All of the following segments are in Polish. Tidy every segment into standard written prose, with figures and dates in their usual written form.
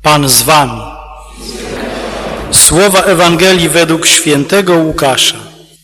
Pan z wami. Słowa Ewangelii według świętego Łukasza.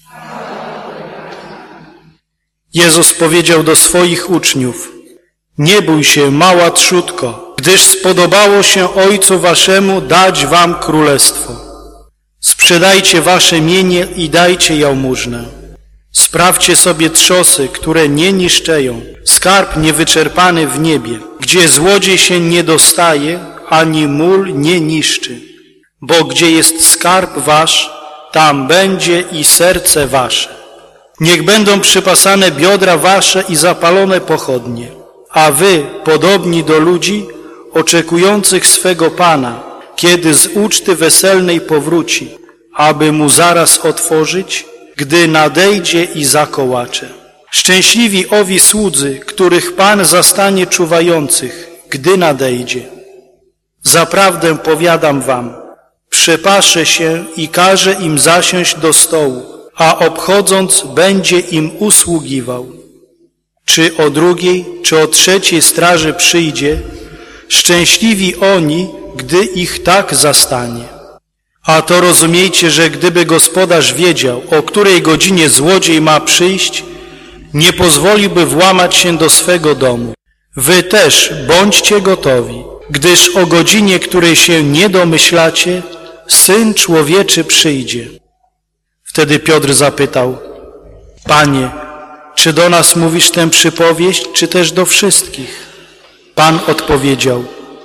Jezus powiedział do swoich uczniów: nie bój się, mała trzódko, gdyż spodobało się Ojcu waszemu dać wam królestwo. Sprzedajcie wasze mienie i dajcie jałmużnę. Sprawdźcie sobie trzosy, które nie niszczeją, skarb niewyczerpany w niebie, gdzie złodziej się nie dostaje, ani mól nie niszczy. Bo gdzie jest skarb wasz, tam będzie i serce wasze. Niech będą przypasane biodra wasze i zapalone pochodnie, a wy, podobni do ludzi, oczekujących swego Pana, kiedy z uczty weselnej powróci, aby mu zaraz otworzyć, gdy nadejdzie i zakołacze. Szczęśliwi owi słudzy, których Pan zastanie czuwających, gdy nadejdzie. Zaprawdę powiadam wam, przepasze się i każe im zasiąść do stołu, a obchodząc będzie im usługiwał. Czy o drugiej, czy o trzeciej straży przyjdzie, szczęśliwi oni, gdy ich tak zastanie. A to rozumiejcie, że gdyby gospodarz wiedział, o której godzinie złodziej ma przyjść, nie pozwoliłby włamać się do swego domu. Wy też bądźcie gotowi, gdyż o godzinie, której się nie domyślacie, Syn Człowieczy przyjdzie. Wtedy Piotr zapytał: Panie, czy do nas mówisz tę przypowieść, czy też do wszystkich? Pan odpowiedział: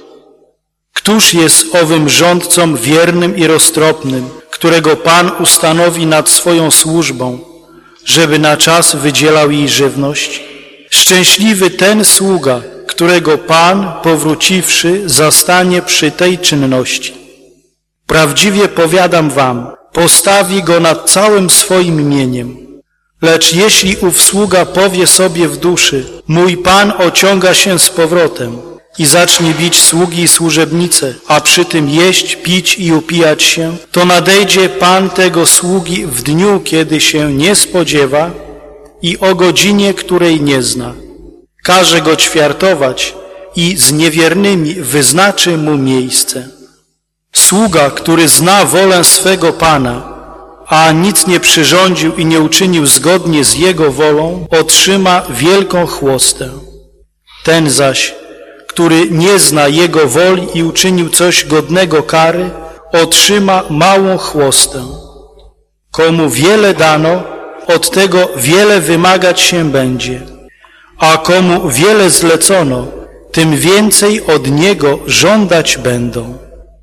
któż jest owym rządcą wiernym i roztropnym, którego Pan ustanowi nad swoją służbą, żeby na czas wydzielał jej żywność? Szczęśliwy ten sługa, którego Pan, powróciwszy, zastanie przy tej czynności. Prawdziwie powiadam wam, postawi go nad całym swoim mieniem. Lecz jeśli ów sługa powie sobie w duszy: mój Pan ociąga się z powrotem, i zacznie bić sługi i służebnice, a przy tym jeść, pić i upijać się, to nadejdzie Pan tego sługi w dniu, kiedy się nie spodziewa i o godzinie, której nie zna. Każe go ćwiartować i z niewiernymi wyznaczy mu miejsce. Sługa, który zna wolę swego Pana, a nic nie przyrządził i nie uczynił zgodnie z jego wolą, otrzyma wielką chłostę. Ten zaś, który nie zna jego woli i uczynił coś godnego kary, otrzyma małą chłostę. Komu wiele dano, od tego wiele wymagać się będzie, a komu wiele zlecono, tym więcej od niego żądać będą.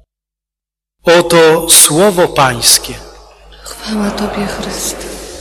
Oto słowo Pańskie. Chwała Tobie, Chryste.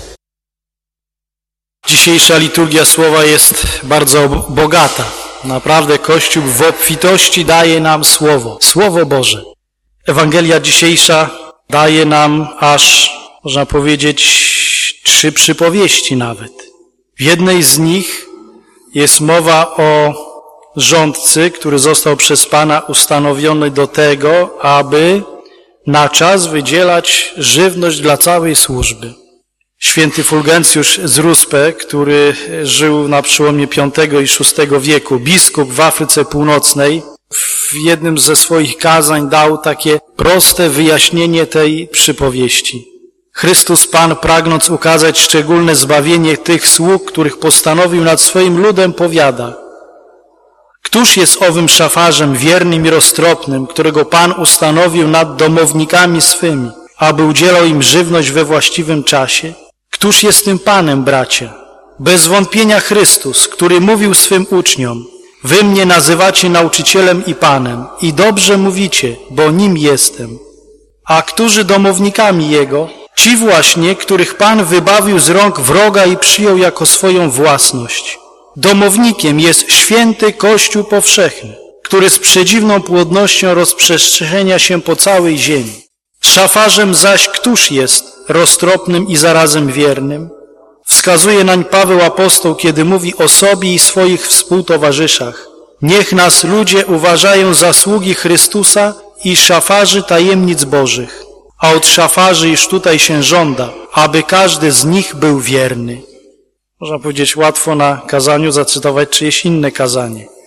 Dzisiejsza liturgia słowa jest bardzo bogata. Naprawdę Kościół w obfitości daje nam Słowo Boże. Ewangelia dzisiejsza daje nam aż, można powiedzieć, 3 przypowieści nawet. W jednej z nich jest mowa o rządcy, który został przez Pana ustanowiony do tego, aby na czas wydzielać żywność dla całej służby. Święty Fulgencjusz z Ruspe, który żył na przełomie V i VI wieku, biskup w Afryce Północnej, w jednym ze swoich kazań dał takie proste wyjaśnienie tej przypowieści. Chrystus Pan, pragnąc ukazać szczególne zbawienie tych sług, których postanowił nad swoim ludem, powiada: któż jest owym szafarzem wiernym i roztropnym, którego Pan ustanowił nad domownikami swymi, aby udzielał im żywność we właściwym czasie? Któż jest tym Panem, bracia? Bez wątpienia Chrystus, który mówił swym uczniom: wy mnie nazywacie nauczycielem i Panem, i dobrze mówicie, bo nim jestem. A którzy domownikami Jego? Ci właśnie, których Pan wybawił z rąk wroga i przyjął jako swoją własność. Domownikiem jest święty Kościół powszechny, który z przedziwną płodnością rozprzestrzenia się po całej ziemi. Szafarzem zaś któż jest, roztropnym i zarazem wiernym? Wskazuje nań Paweł apostoł, kiedy mówi o sobie i swoich współtowarzyszach: niech nas ludzie uważają za sługi Chrystusa i szafarzy tajemnic Bożych, a od szafarzy iż tutaj się żąda, aby każdy z nich był wierny. Można powiedzieć, łatwo na kazaniu zacytować czyjeś inne kazanie.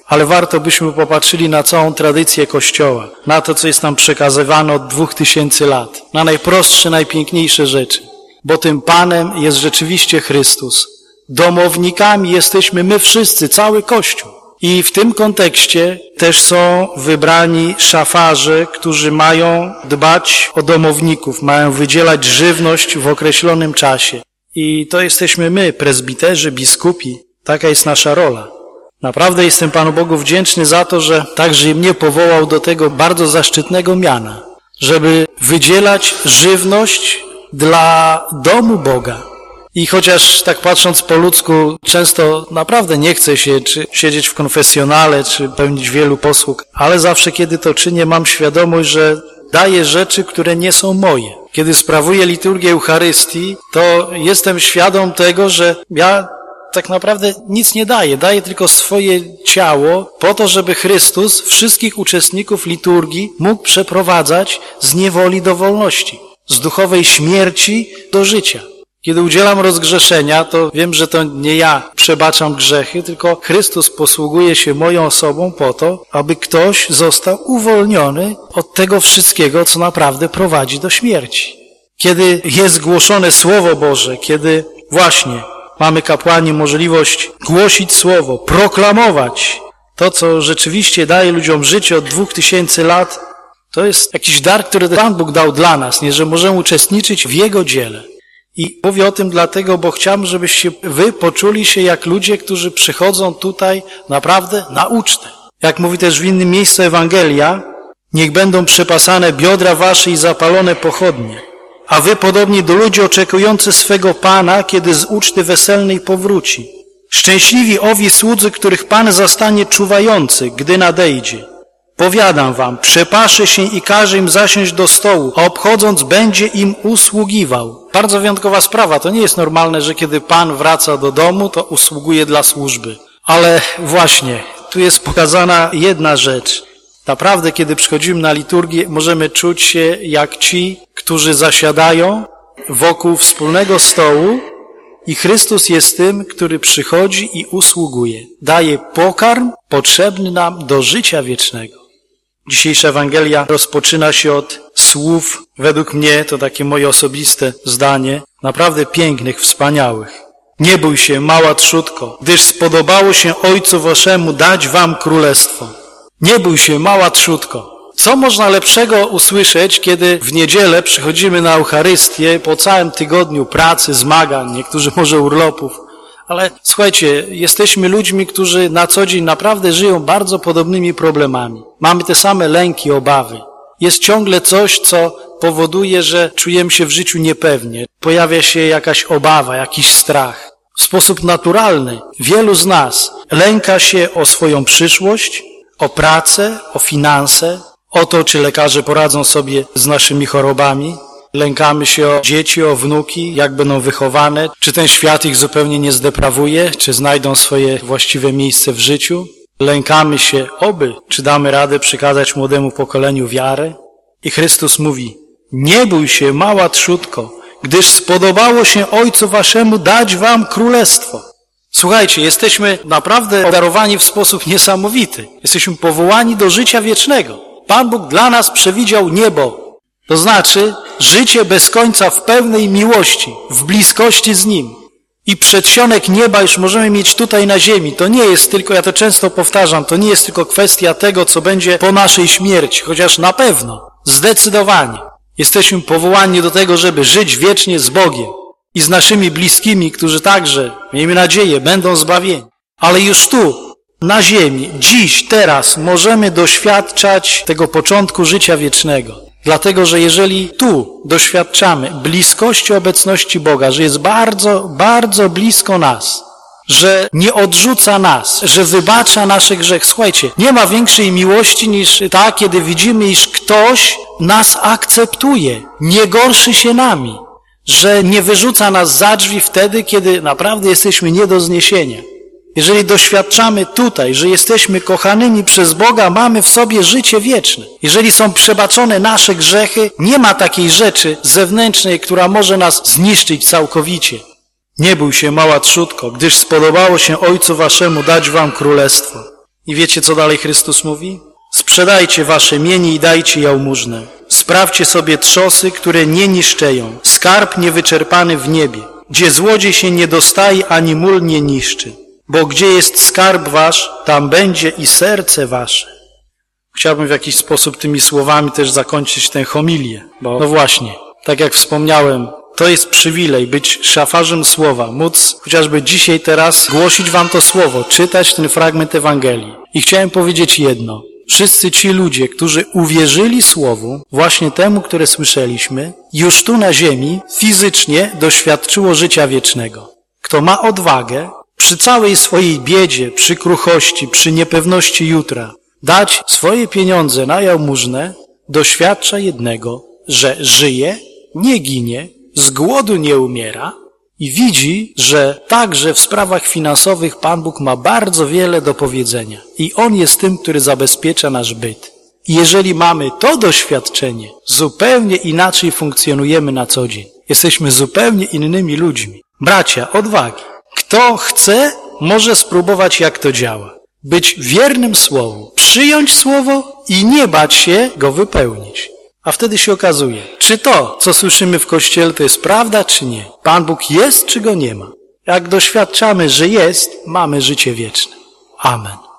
ale warto byśmy popatrzyli na całą tradycję Kościoła, na to, co jest nam przekazywane od 2000 lat, na najprostsze, najpiękniejsze rzeczy. Bo tym Panem jest rzeczywiście Chrystus. Domownikami jesteśmy my wszyscy, cały Kościół. I w tym kontekście też są wybrani szafarze, którzy mają dbać o domowników, mają wydzielać żywność w określonym czasie. I to jesteśmy my, prezbiterzy, biskupi. Taka jest nasza rola. Naprawdę jestem Panu Bogu wdzięczny za to, że także mnie powołał do tego bardzo zaszczytnego miana, żeby wydzielać żywność dla domu Boga. I chociaż tak patrząc po ludzku, często naprawdę nie chce się czy siedzieć w konfesjonale, czy pełnić wielu posług, ale zawsze kiedy to czynię, mam świadomość, że daję rzeczy, które nie są moje. Kiedy sprawuję liturgię Eucharystii, to jestem świadom tego, że ja tak naprawdę nic nie daję. Daję tylko swoje ciało po to, żeby Chrystus wszystkich uczestników liturgii mógł przeprowadzać z niewoli do wolności, z duchowej śmierci do życia. Kiedy udzielam rozgrzeszenia, to wiem, że to nie ja przebaczam grzechy, tylko Chrystus posługuje się moją osobą po to, aby ktoś został uwolniony od tego wszystkiego, co naprawdę prowadzi do śmierci. Kiedy jest głoszone Słowo Boże, kiedy właśnie mamy kapłani możliwość głosić Słowo, proklamować to, co rzeczywiście daje ludziom życie od 2000 lat, to jest jakiś dar, który Pan Bóg dał dla nas, nie, że możemy uczestniczyć w Jego dziele. I mówię o tym dlatego, bo chciałbym, żebyście wy poczuli się jak ludzie, którzy przychodzą tutaj naprawdę na ucztę. Jak mówi też w innym miejscu Ewangelia, niech będą przepasane biodra wasze i zapalone pochodnie, a wy podobnie do ludzi oczekujący swego Pana, kiedy z uczty weselnej powróci. Szczęśliwi owi słudzy, których Pan zastanie czuwający, gdy nadejdzie. Powiadam wam, przepasze się i każe im zasiąść do stołu, a obchodząc będzie im usługiwał. Bardzo wyjątkowa sprawa. To nie jest normalne, że kiedy Pan wraca do domu, to usługuje dla służby. Ale właśnie, tu jest pokazana jedna rzecz. Naprawdę, kiedy przychodzimy na liturgię, możemy czuć się jak ci, którzy zasiadają wokół wspólnego stołu i Chrystus jest tym, który przychodzi i usługuje. Daje pokarm potrzebny nam do życia wiecznego. Dzisiejsza Ewangelia rozpoczyna się od słów, według mnie, to takie moje osobiste zdanie, naprawdę pięknych, wspaniałych. Nie bój się, mała trzódko, gdyż spodobało się Ojcu Waszemu dać wam królestwo. Nie bój się, mała trzódko. Co można lepszego usłyszeć, kiedy w niedzielę przychodzimy na Eucharystię po całym tygodniu pracy, zmagań, niektórzy może urlopów, ale słuchajcie, jesteśmy ludźmi, którzy na co dzień naprawdę żyją bardzo podobnymi problemami. Mamy te same lęki, obawy. Jest ciągle coś, co powoduje, że czujemy się w życiu niepewnie. Pojawia się jakaś obawa, jakiś strach. W sposób naturalny wielu z nas lęka się o swoją przyszłość, o pracę, o finanse, o to, czy lekarze poradzą sobie z naszymi chorobami. Lękamy się o dzieci, o wnuki, jak będą wychowane, czy ten świat ich zupełnie nie zdeprawuje, czy znajdą swoje właściwe miejsce w życiu. Lękamy się, czy damy radę przekazać młodemu pokoleniu wiarę. I Chrystus mówi, nie bój się, mała trzódko, gdyż spodobało się Ojcu Waszemu dać wam królestwo. Słuchajcie, jesteśmy naprawdę obdarowani w sposób niesamowity. Jesteśmy powołani do życia wiecznego. Pan Bóg dla nas przewidział niebo. To znaczy życie bez końca w pełnej miłości, w bliskości z Nim. I przedsionek nieba już możemy mieć tutaj na ziemi. To nie jest tylko, ja to często powtarzam, to nie jest tylko kwestia tego, co będzie po naszej śmierci, chociaż na pewno, zdecydowanie. Jesteśmy powołani do tego, żeby żyć wiecznie z Bogiem i z naszymi bliskimi, którzy także, miejmy nadzieję, będą zbawieni. Ale już tu, na ziemi, dziś, teraz możemy doświadczać tego początku życia wiecznego. Dlatego, że jeżeli tu doświadczamy bliskości obecności Boga, że jest bardzo, bardzo blisko nas, że nie odrzuca nas, że wybacza nasze grzechy. Słuchajcie, nie ma większej miłości niż ta, kiedy widzimy, iż ktoś nas akceptuje, nie gorszy się nami, że nie wyrzuca nas za drzwi wtedy, kiedy naprawdę jesteśmy nie do zniesienia. Jeżeli doświadczamy tutaj, że jesteśmy kochanymi przez Boga, mamy w sobie życie wieczne. Jeżeli są przebaczone nasze grzechy, nie ma takiej rzeczy zewnętrznej, która może nas zniszczyć całkowicie. Nie bój się, mała trzódko, gdyż spodobało się Ojcu Waszemu dać wam królestwo. I wiecie, co dalej Chrystus mówi? Sprzedajcie wasze mienie i dajcie jałmużnę. Sprawdźcie sobie trzosy, które nie niszczeją, skarb niewyczerpany w niebie, gdzie złodziej się nie dostaje, ani mól nie niszczy. Bo gdzie jest skarb wasz, tam będzie i serce wasze. Chciałbym w jakiś sposób tymi słowami też zakończyć tę homilię, bo no właśnie, tak jak wspomniałem, to jest przywilej być szafarzem słowa, móc chociażby dzisiaj, teraz głosić wam to słowo, czytać ten fragment Ewangelii. I chciałem powiedzieć jedno. Wszyscy ci ludzie, którzy uwierzyli słowu, właśnie temu, które słyszeliśmy, już tu na ziemi fizycznie doświadczyło życia wiecznego. Kto ma odwagę, przy całej swojej biedzie, przy kruchości, przy niepewności jutra, dać swoje pieniądze na jałmużnę, doświadcza jednego, że żyje, nie ginie, z głodu nie umiera i widzi, że także w sprawach finansowych Pan Bóg ma bardzo wiele do powiedzenia i On jest tym, który zabezpiecza nasz byt. I jeżeli mamy to doświadczenie, zupełnie inaczej funkcjonujemy na co dzień. Jesteśmy zupełnie innymi ludźmi. Bracia, odwagi. Kto chce, może spróbować, jak to działa. Być wiernym słowu, przyjąć słowo i nie bać się go wypełnić. A wtedy się okazuje, czy to, co słyszymy w Kościele, to jest prawda, czy nie. Pan Bóg jest, czy go nie ma. Jak doświadczamy, że jest, mamy życie wieczne. Amen.